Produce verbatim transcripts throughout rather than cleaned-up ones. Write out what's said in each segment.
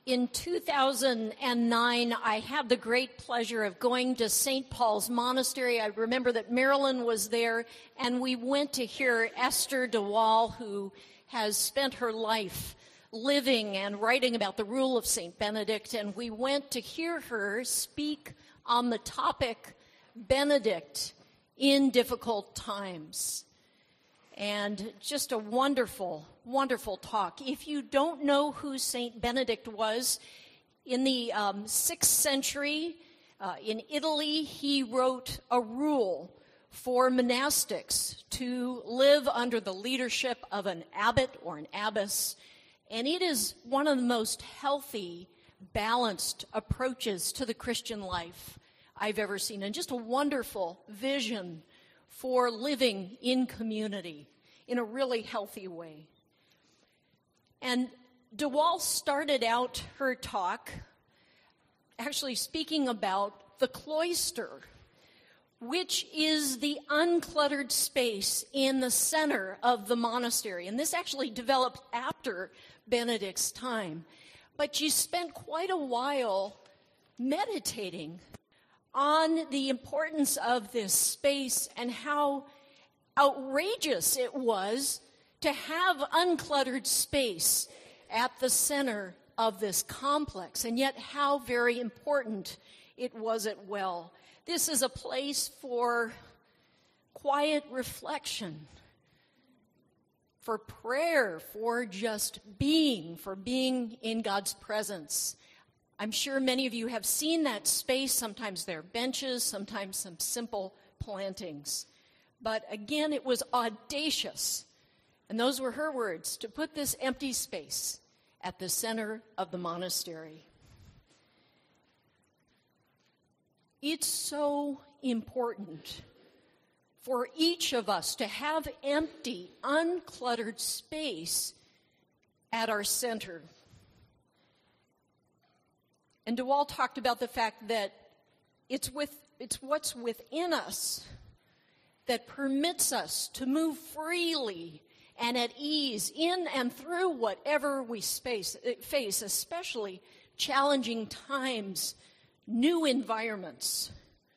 In two thousand nine, I had the great pleasure of going to Saint Paul's Monastery. I remember that Marilyn was there, and we went to hear Esther de Waal, who has spent her life living and writing about the rule of Saint Benedict, and we went to hear her speak on the topic, Benedict in Difficult Times. And just a wonderful, wonderful talk. If you don't know who Saint Benedict was, in the um, sixth century uh, in Italy, he wrote a rule for monastics to live under the leadership of an abbot or an abbess. And it is one of the most healthy, balanced approaches to the Christian life I've ever seen. And just a wonderful vision for living in community in a really healthy way. And de Waal started out her talk actually speaking about the cloister, which is the uncluttered space in the center of the monastery. And this actually developed after Benedict's time. But she spent quite a while meditating on the importance of this space and how outrageous it was to have uncluttered space at the center of this complex, and yet how very important it was as well. This is a place for quiet reflection, for prayer, for just being, for being in God's presence. I'm sure many of you have seen that space. Sometimes there are benches, sometimes some simple plantings. But again, it was audacious, and those were her words, to put this empty space at the center of the monastery. It's so important for each of us to have empty, uncluttered space at our center. And de Waal talked about the fact that it's with it's what's within us that permits us to move freely and at ease in and through whatever we space, face, especially challenging times, new environments.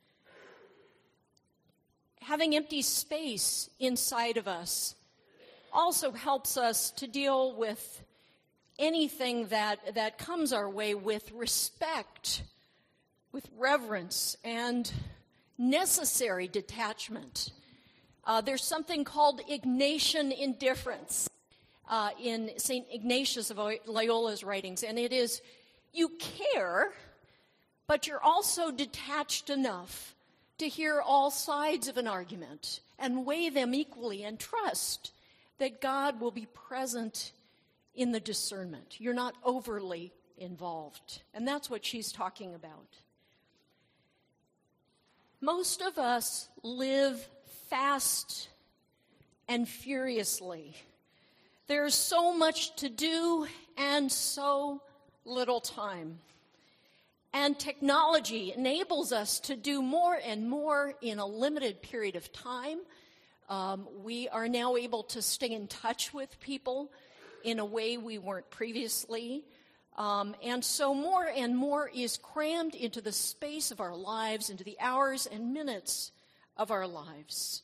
Having empty space inside of us also helps us to deal with anything that, that comes our way with respect, with reverence, and necessary detachment. Uh, there's something called Ignatian indifference uh, in Saint Ignatius of Loyola's writings, and it is you care, but you're also detached enough to hear all sides of an argument and weigh them equally and trust that God will be present in the discernment. You're not overly involved. And that's what she's talking about. Most of us live fast and furiously. There's so much to do and so little time. And technology enables us to do more and more in a limited period of time. Um, we are now able to stay in touch with people in a way we weren't previously. Um, and so more and more is crammed into the space of our lives, into the hours and minutes of our lives.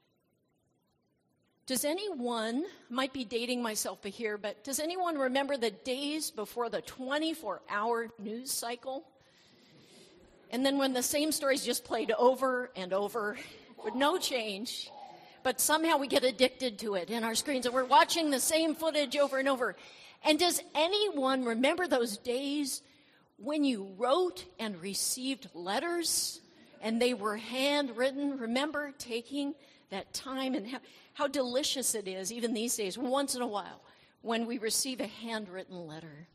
Does anyone, might be dating myself here, but does anyone remember the days before the twenty-four hour news cycle? And then when the same stories just played over and over with no change, but somehow we get addicted to it in our screens, and we're watching the same footage over and over. And does anyone remember those days when you wrote and received letters and they were handwritten? Remember taking that time and how, how delicious it is, even these days, once in a while, when we receive a handwritten letter.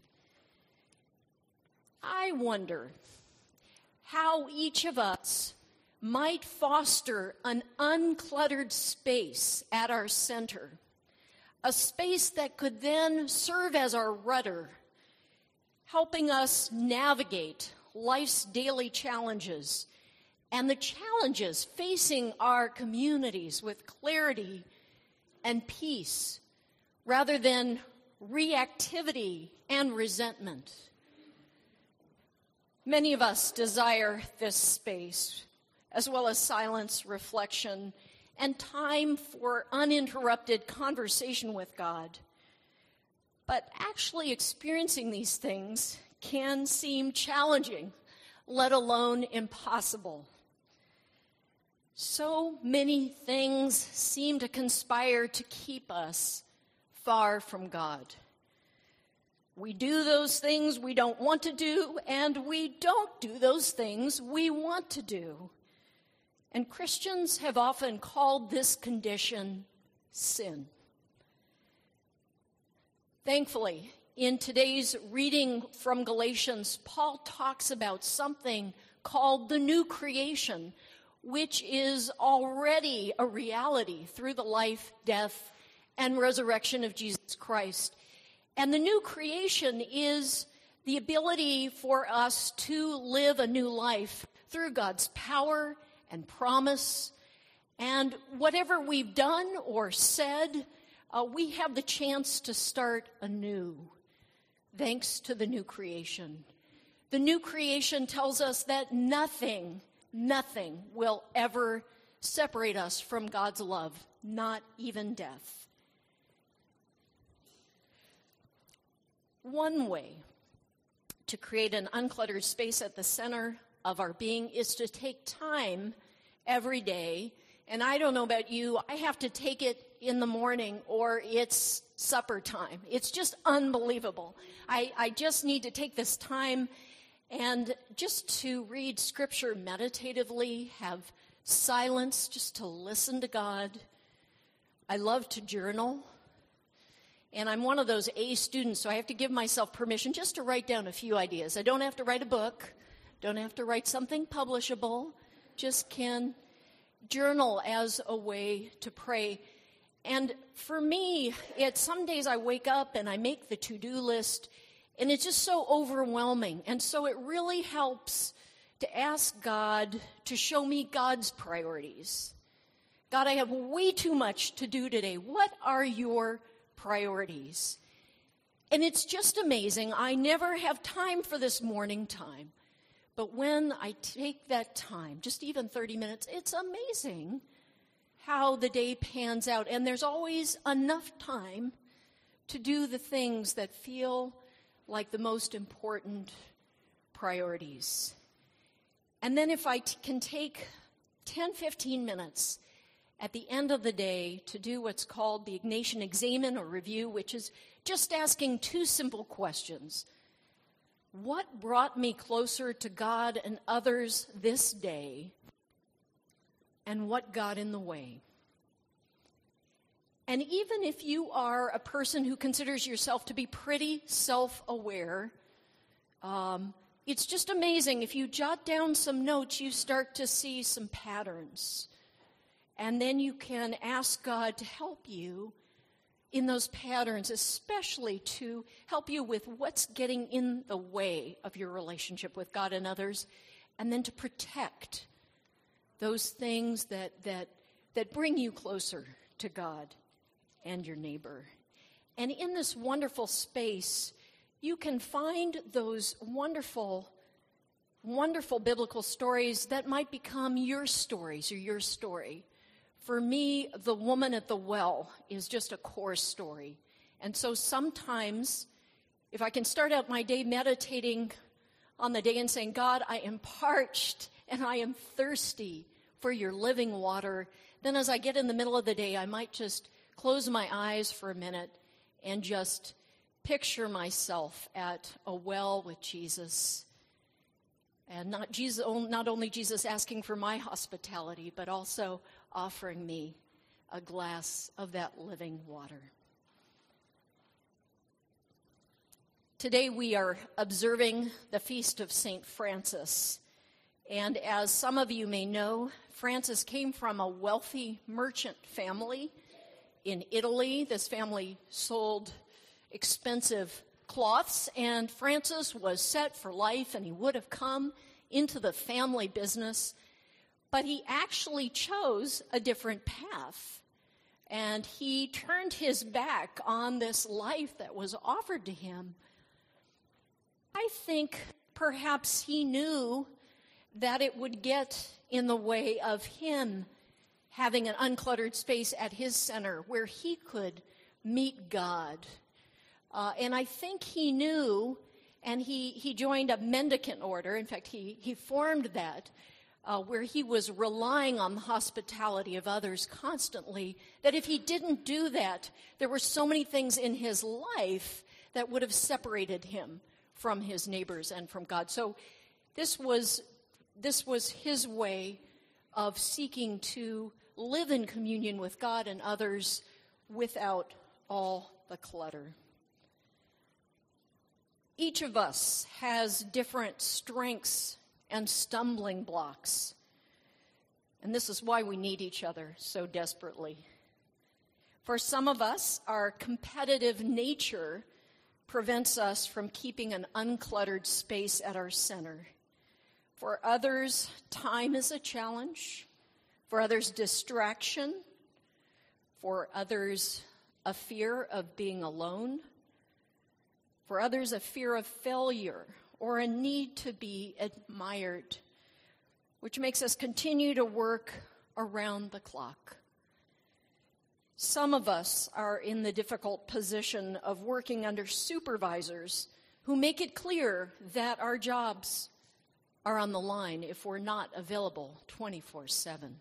I wonder how each of us might foster an uncluttered space at our center, a space that could then serve as our rudder, helping us navigate life's daily challenges and the challenges facing our communities with clarity and peace, rather than reactivity and resentment. Many of us desire this space, as well as silence, reflection, and time for uninterrupted conversation with God. But actually experiencing these things can seem challenging, let alone impossible. So many things seem to conspire to keep us far from God. We do those things we don't want to do, and we don't do those things we want to do. And Christians have often called this condition sin. Thankfully, in today's reading from Galatians, Paul talks about something called the new creation, which is already a reality through the life, death, and resurrection of Jesus Christ. And the new creation is the ability for us to live a new life through God's power and promise. And whatever we've done or said, uh, we have the chance to start anew, thanks to the new creation. The new creation tells us that nothing, nothing will ever separate us from God's love, not even death. One way to create an uncluttered space at the center of our being is to take time every day. And I don't know about you, I have to take it in the morning or it's supper time. It's just unbelievable. I, I just need to take this time and just to read scripture meditatively, have silence just to listen to God. I love to journal. And I'm one of those A students, so I have to give myself permission just to write down a few ideas. I don't have to write a book, don't have to write something publishable, just can journal as a way to pray. And for me, it's some days I wake up and I make the to-do list, and it's just so overwhelming. And so it really helps to ask God to show me God's priorities. God, I have way too much to do today. What are your priorities? And it's just amazing. I never have time for this morning time. But when I take that time, just even thirty minutes, it's amazing how the day pans out. And there's always enough time to do the things that feel like the most important priorities. And then if I t- can take ten, fifteen minutes at the end of the day to do what's called the Ignatian examen or review, which is just asking two simple questions. What brought me closer to God and others this day? And what got in the way? And even if you are a person who considers yourself to be pretty self-aware, um, it's just amazing. If you jot down some notes, you start to see some patterns. And then you can ask God to help you in those patterns, especially to help you with what's getting in the way of your relationship with God and others, and then to protect those things that that that bring you closer to God and your neighbor. And in this wonderful space, you can find those wonderful, wonderful biblical stories that might become your stories or your story. For me, the woman at the well is just a core story. And so sometimes, if I can start out my day meditating on the day and saying, God, I am parched and I am thirsty for your living water, then as I get in the middle of the day, I might just close my eyes for a minute and just picture myself at a well with Jesus. And not Jesus, not only Jesus asking for my hospitality, but also offering me a glass of that living water. Today we are observing the feast of Saint Francis. And as some of you may know, Francis came from a wealthy merchant family in Italy. This family sold expensive cloths, and Francis was set for life, and he would have come into the family business. But he actually chose a different path, and he turned his back on this life that was offered to him. I think Perhaps he knew that it would get in the way of him having an uncluttered space at his center where he could meet God. Uh, and I think he knew, and he, he joined a mendicant order. In fact, he, he formed that, uh, where he was relying on the hospitality of others constantly, that if he didn't do that, there were so many things in his life that would have separated him from his neighbors and from God. So this was, this was his way of seeking to live in communion with God and others without all the clutter. Each of us has different strengths and stumbling blocks. And this is why we need each other so desperately. For some of us, our competitive nature prevents us from keeping an uncluttered space at our center. For others, time is a challenge. For others, distraction. For others, a fear of being alone. For others, a fear of failure or a need to be admired, which makes us continue to work around the clock. Some of us are in the difficult position of working under supervisors who make it clear that our jobs are on the line if we're not available twenty-four seven.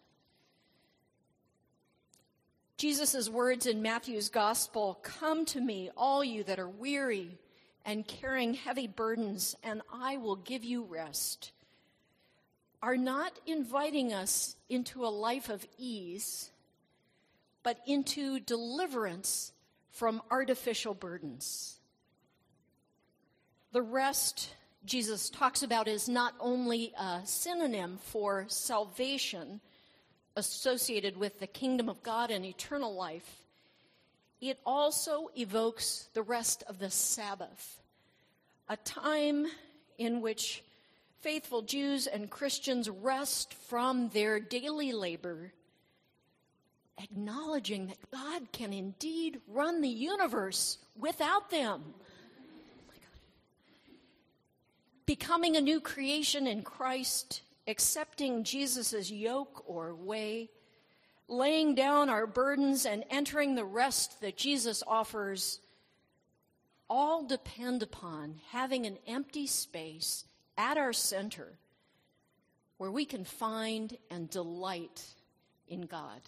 Jesus' words in Matthew's gospel, "Come to me, all you that are weary and carrying heavy burdens, and I will give you rest," are not inviting us into a life of ease, but into deliverance from artificial burdens. The rest Jesus talks about is not only a synonym for salvation associated with the kingdom of God and eternal life, it also evokes the rest of the Sabbath, a time in which faithful Jews and Christians rest from their daily labor, acknowledging that God can indeed run the universe without them. Becoming a new creation in Christ, accepting Jesus' yoke or way, laying down our burdens and entering the rest that Jesus offers, all depend upon having an empty space at our center where we can find and delight in God.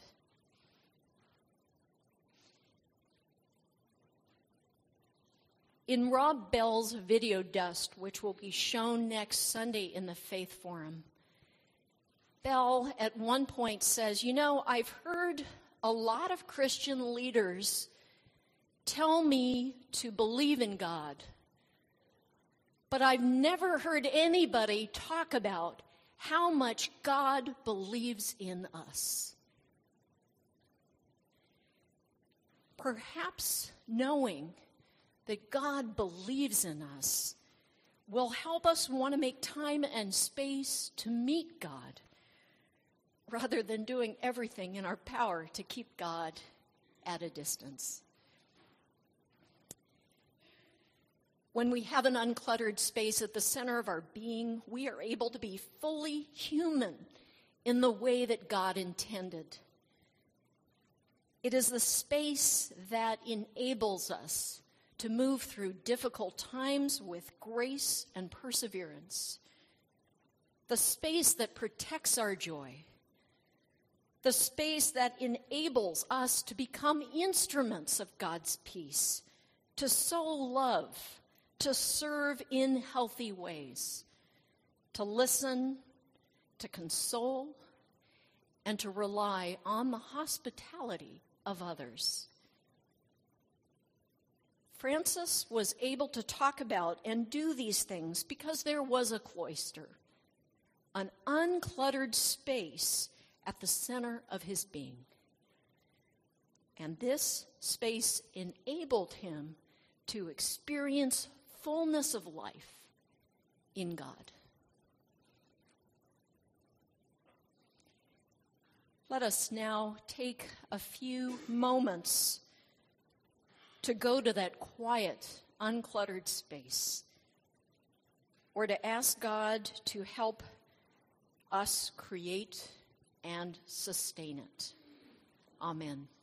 In Rob Bell's video Dust, which will be shown next Sunday in the Faith Forum, Bell at one point says, "You know, I've heard a lot of Christian leaders tell me to believe in God, but I've never heard anybody talk about how much God believes in us." Perhaps knowing that God believes in us will help us want to make time and space to meet God, rather than doing everything in our power to keep God at a distance. When we have an uncluttered space at the center of our being, we are able to be fully human in the way that God intended. It is the space that enables us to move through difficult times with grace and perseverance. The space that protects our joy. The space that enables us to become instruments of God's peace, to sow love, to serve in healthy ways, to listen, to console, and to rely on the hospitality of others. Francis was able to talk about and do these things because there was a cloister, an uncluttered space at the center of his being. And this space enabled him to experience fullness of life in God. Let us now take a few moments to go to that quiet, uncluttered space or to ask God to help us create and sustain it. Amen.